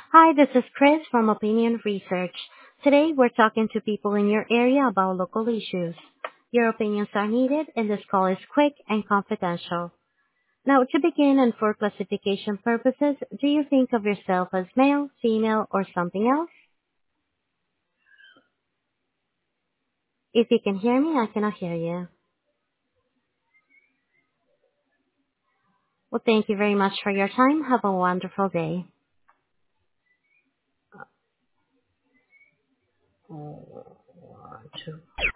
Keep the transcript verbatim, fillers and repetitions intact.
Hi, this is Chris from Opinion Research. Today we're talking to people in your area about local issues. Your opinions are needed and this call is quick and confidential. Now, to begin and for classification purposes, do you think of yourself as male, female, or something else? If you can hear me, I cannot hear you. Well, thank you very much for your time. Have a wonderful day. Oh, one, two.